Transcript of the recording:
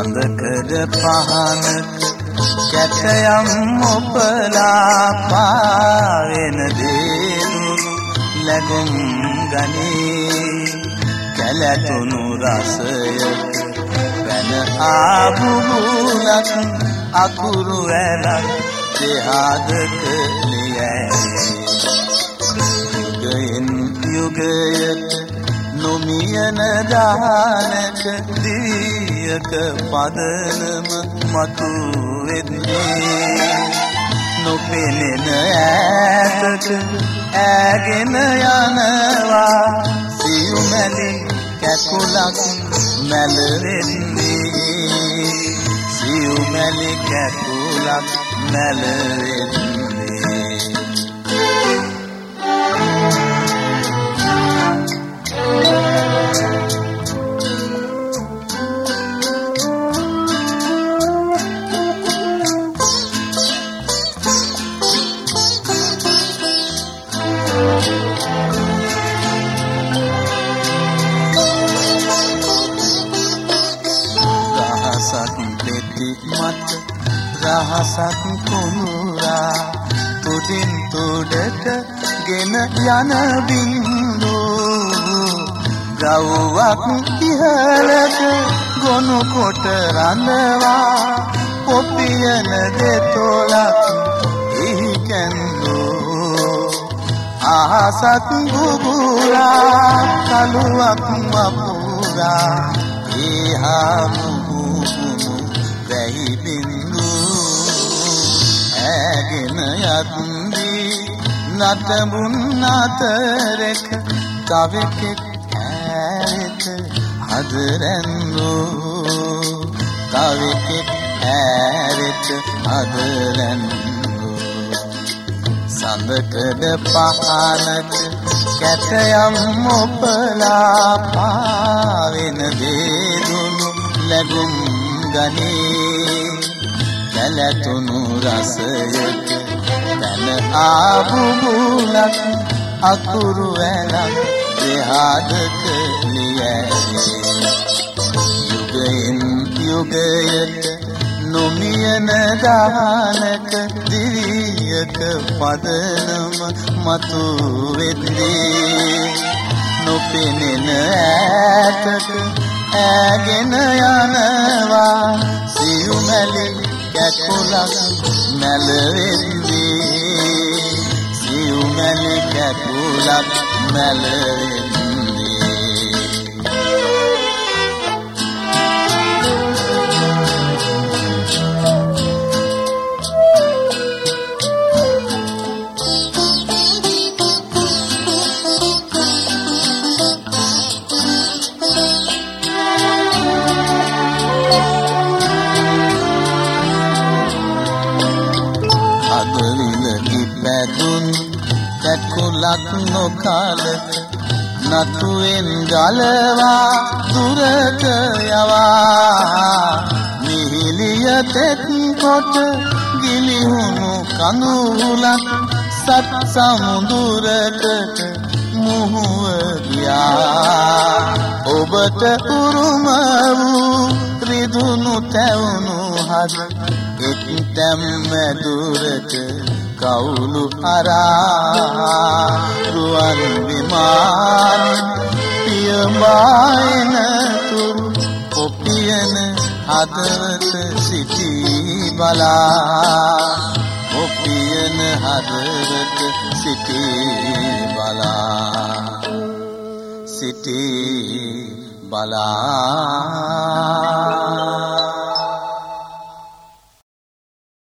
සඳකඩ පහනක කැටයම් ඔපලා පාවෙන දේදුණු ලැබුම් ගනී කැලැතුණු රසයක පැන ආබුබුලක් අකුරු ඇලක් දෙහාදක ලියැයි යුගයෙන් යුගයට නොමියන දානක දිවියක පදනම මතු වෙන්නේ නොපෙනෙන ඈතට ඈගෙන යනවා සියුමැලි කැකුලක් මැලවෙන්නේ සියුමැලි කැකුලක් මැලවෙන්නේ රහසක් කුමුරා තුඩින් තුඩට ගෙන යන බින්දු ගව්වක් ඉහළට ගොනු කොට රඳවා පොපියන දෙතොලක් එහි කැන්දු අහසක් ගුගුරා කළුවක් වපුරා ඒහා වැහි බින්දු ඇගෙන යත්දී නටබුන් අතරක තවෙකෙක් ඇරෙත හදරැන්දු තවෙකෙක් ඇරෙත හදරැන්දු සඳකඩ පහනක කැටයම් ඔපලා පාවෙන දේදුණු ලැබුම් ගනී කැලැතුණු රසයක පැන ආබුබුලක් අකුරු ඇලක් දෙහාදක ලියැයි යුගයෙන් යුගයට නොමියන දානක දිවියක පදනම මතු වෙද්දී නොපෙනෙන ඈතට ඈගෙන යනවා සියුමැලි කැකුලක් මැලවෙද්දී සියුමැලි කැකුලක් මැලවෙද්දී කැකුලක් නොකාලක නතුවෙන් ගලවා දුරට යවා මිහිලිය තෙත් කොට ගිලිහුණු කඳුලක් සත් සමුදුරකට මුහුව ගියා ඔබට උරුම වූ රිදුණු තැවුණු හද එක් තැම් මැදුරට කවුළු අරා රුවන් විමාන පියඹායන තුරු ඔපියන හදවත සිටී බලා ඔපියන හදවත සිටී බලා